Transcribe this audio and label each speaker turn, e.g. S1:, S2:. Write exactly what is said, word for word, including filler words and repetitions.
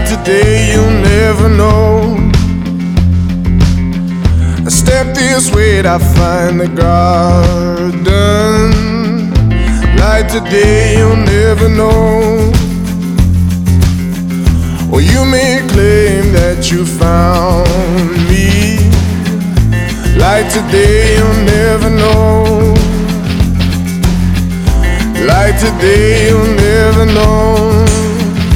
S1: Like today, you'll never know. I step this way, I find the garden. Like today, you'll never know. Or you may claim that you found me. Like today, you'll never know. Like today, you'll never know.